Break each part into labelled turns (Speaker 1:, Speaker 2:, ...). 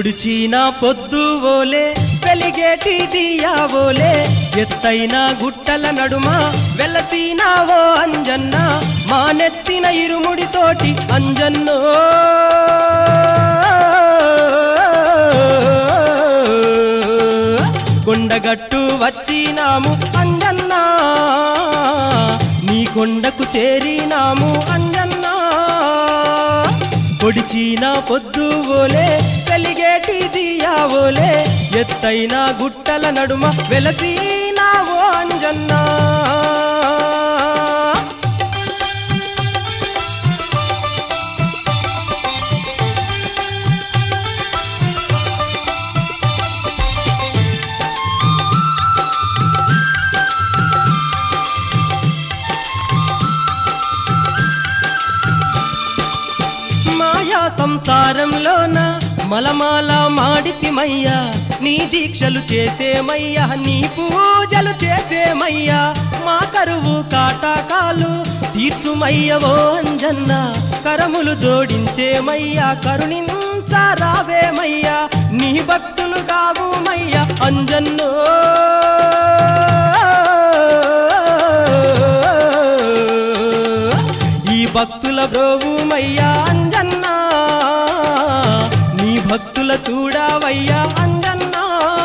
Speaker 1: పొడిచిన పొద్దువోలే వెలిగేటి దియావోలే ఎత్తైన గుట్టల నడుమ వెలసినావో అంజన్న మా నెత్తిన ఇరుముడితోటి అంజన్నో కొండగట్టు వచ్చినాము అంజన్నా నీ కొండకు చేరినాము అంజన్నా పొడిచిన పొద్దువోలే వెలిగేటి దియావోలే ఎత్తైన గుట్టల నడుమ వెలసినావో అంజన్నా సంసారంలోన మలమాల మాడితిమయ్యా నీ దీక్షలు చేసేమయ్యా నీ పూజలు చేసేమయ్యా మా కరువు కాటాకాలు తీర్చుమయ్యవో అంజన్న కరములు జోడించేమయ్యా కరుణించరావేమయ్యా నీ భక్తులు కావుమయ్యా అంజన్నో ఈ భక్తుల బ్రోవుమయ్యా అంజన్నా నీ భక్తుల చూడావయ్యా అంజన్నా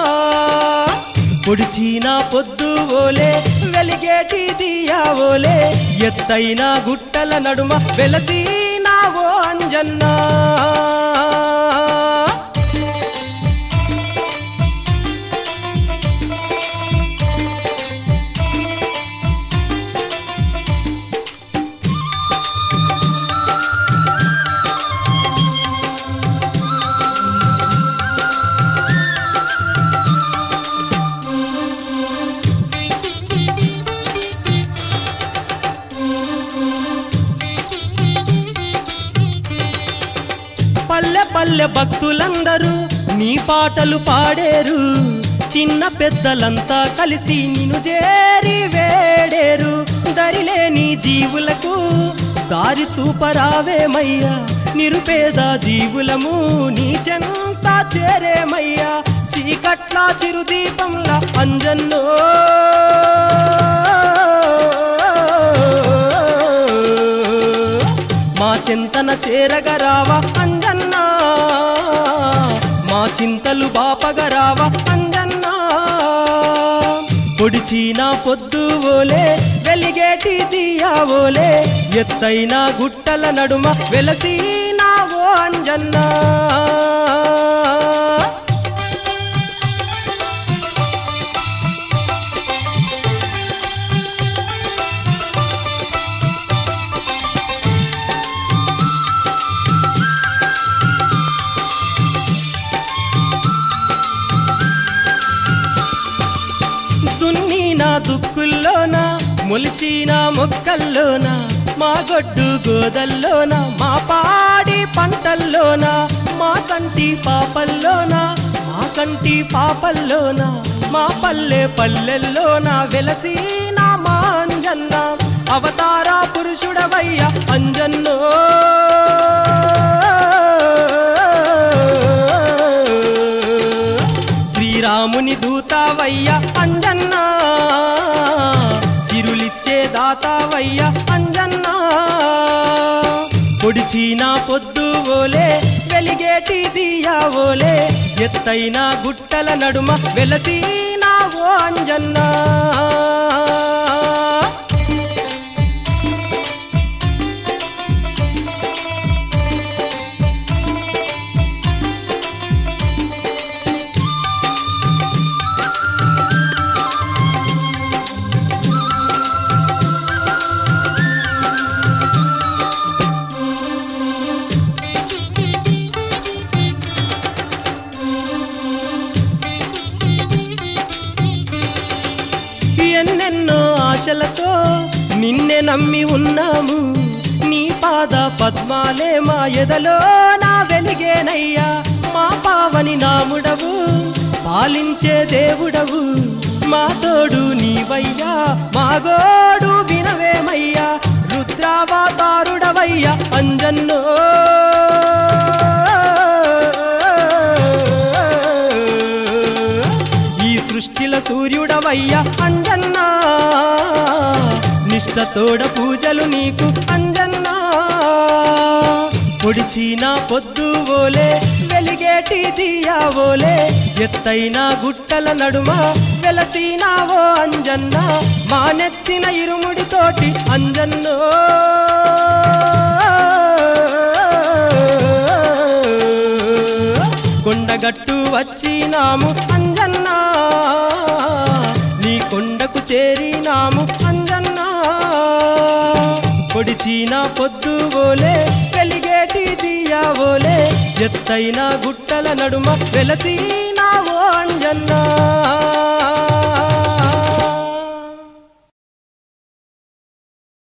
Speaker 1: పొడిచిన పొద్దువోలే వెలిగేటి దియావోలే ఎత్తైన గుట్టల నడుమ వెలసినావో అంజన్నా పల్లె పల్లె భక్తులందరూ నీ పాటలు పాడేరు చిన్న పెద్దలంతా కలిసి నిన్ను చేరి వేడేరు దరిలేని జీవులకు దారి చూపరావేమయ్యా నిరుపేద జీవులము నీ చెంత చేరేమయ్యా చీకట్ల చిరుదీపంలా అంజన్నో మా చింతన చేరగరావా అంజన్నా మా చింతలు బాపగరావా అంజన్నా పొడిచిన పొద్దువోలే వెలిగేటి దియావోలే ఎత్తైన గుట్టల నడుమ వెలసినావో అంజన్నా దుక్కుల్లోన మొలిచిన మొక్కల్లోన మా గొడ్డు గోదల్లోన మా పాడి పంటల్లోన మా కంటి పాపల్లోన మా కంటి పాపల్లోన మా పల్లె పల్లెల్లోన వెలసిన మా అంజన్న అవతార పురుషుడవయ్యా అంజన్నో శ్రీరాముని దూతావయ్యా అంజన్నా చిరులిచ్చే దాతావయ్యా అంజన్నా పొడిచిన పొద్దువోలే వెలిగేటి దియావోలే ఎత్తైన గుట్టల నడుమ వెలసినావో అంజన్నా ఎన్నెన్నో ఆశలతో నిన్నే నమ్మి ఉన్నాము నీ పాద పద్మాలే మా ఎదలో నా వెలిగేనయ్యా మా పావని నాముడవు పాలించే దేవుడవు మా తోడు నీవయ్యా మా గోడు వినవేమయ్యా రుద్రావతారుడవయ్యా అంజన్నో కుల సూర్యుడవయ్యా అంజన్నా నిష్టతోడ పూజలు నీకు అంజన్నా పొడిచిన పొద్దు ఓలే వెలిగేటి దియావోలే ఎత్తైన గుట్టల నడుమ వెలసినావో అంజన్న మా నెత్తిన ఇరుముడితోటి అంజన్నో కొండగట్టు వచ్చినాము అంజన్నా నీ కొండకు చేరినాము అంజన్నా పొడిచిన పొద్దు ఓలే వెలిగేటి దియావోలే ఎత్తైన గుట్టల నడుమ వెలసినావో అంజన్నా